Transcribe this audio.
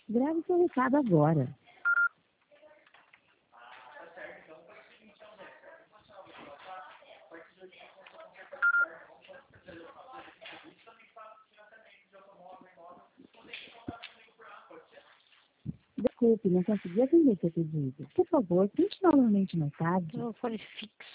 Grave seu recado agora. Desculpe, não consegui atender seu pedido. Por favor, tente novamente mais tarde. Telefone fixo.